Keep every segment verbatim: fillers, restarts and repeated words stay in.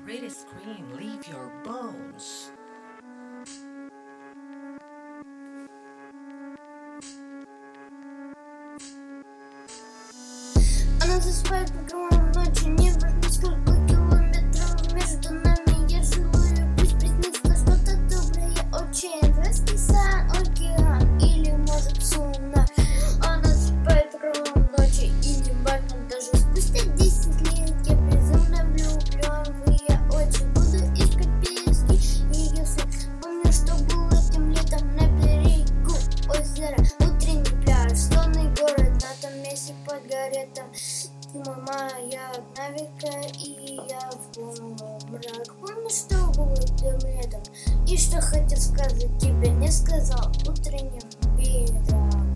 pretty scream, leave your bones. Она засыпает по кругам ночи, не важно сколько километров между нами. Я желаю, пусть приснится что-то доброе очень. Расписан океан или может цунами. Она засыпает по кругам ночи и не важно даже спустя десять лет. Я безумно влюблен в ее очи, буду искать пески ее след. Помню, что было этим летом на берегу озера. Утренний пляж, сонный город, на том месте под гаретом. Ты моя одна века, и я в полумрак. Помню, что было этим летом, и что хотел сказать тебе, не сказал утренним ветром.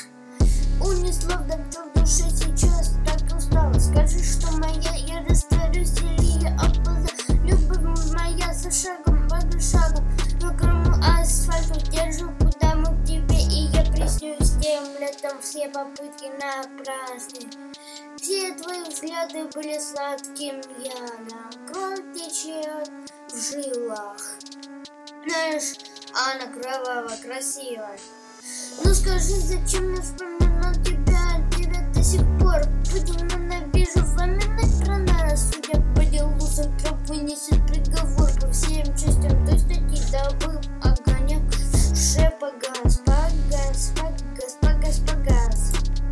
Унесло вдохнул в душе, сейчас так устала. Скажи, что моя, я растворюсь, или я опоздаю. Любовь моя за шагом, за шагом, по крому асфальту держу, куда мы к тебе, и я приснюсь тем летом. Все попытки напрасны. Все твои взгляды были сладким ядом, кровь течет в жилах. Знаешь, она кроваво красивая. Ну скажи, зачем я вспоминал тебя, тебя до сих пор будем ненавижу. Вспоминать про нас, судя по делу, завтра вынесет приговор по всем частям той статьи. Да был огонек, уже погас, погас, погас, погас, погас.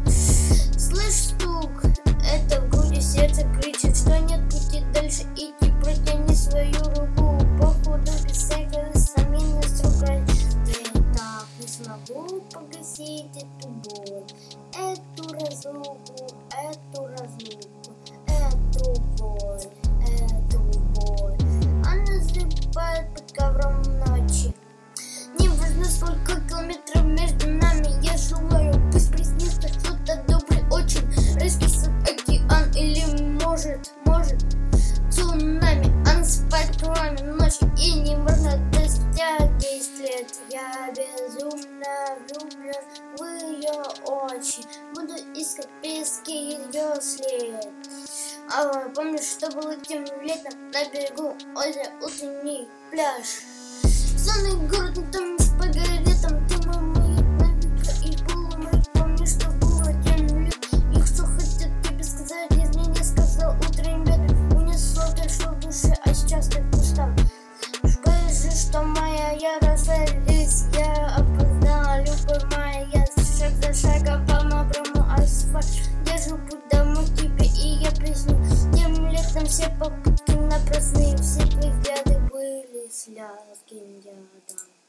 Слышь, стук, это в груди сердце кричит, что нет пути дальше идти. Протяни свою руку, походу без всякого сомнения с рукой. Да я так не смогу погасить эту боль, эту разлуку, эту разлуку, эту боль, эту боль. Она засыпает под ковром ночи. Не важно, сколько километров между нами. Я желаю, пусть приснится что-то доброе очень. Раскисет океан или может, может цунами. Она спать кроме ночи, и не можно спустя десять лет. Я безумно влюблен в ее очи, буду искать пески ее след. А помню, что было тем летом на берегу озера, утренний пляж. Сонный город, на том месте по гаретам. Ты мой мой навека и полумрак. Помню, что было тем летом, и что хотят тебе сказать, если не сказал утренним ветром. Унесло дальше в душе, а сейчас так устал. Скажи, что моя, я расстались, я опоздала, любовь моя, я шаг за шагом по мокрому асфальту держу путь домой к тебе, и я присню тем летом. Все попытки напрасны, все твои взгляды были сладким ядом.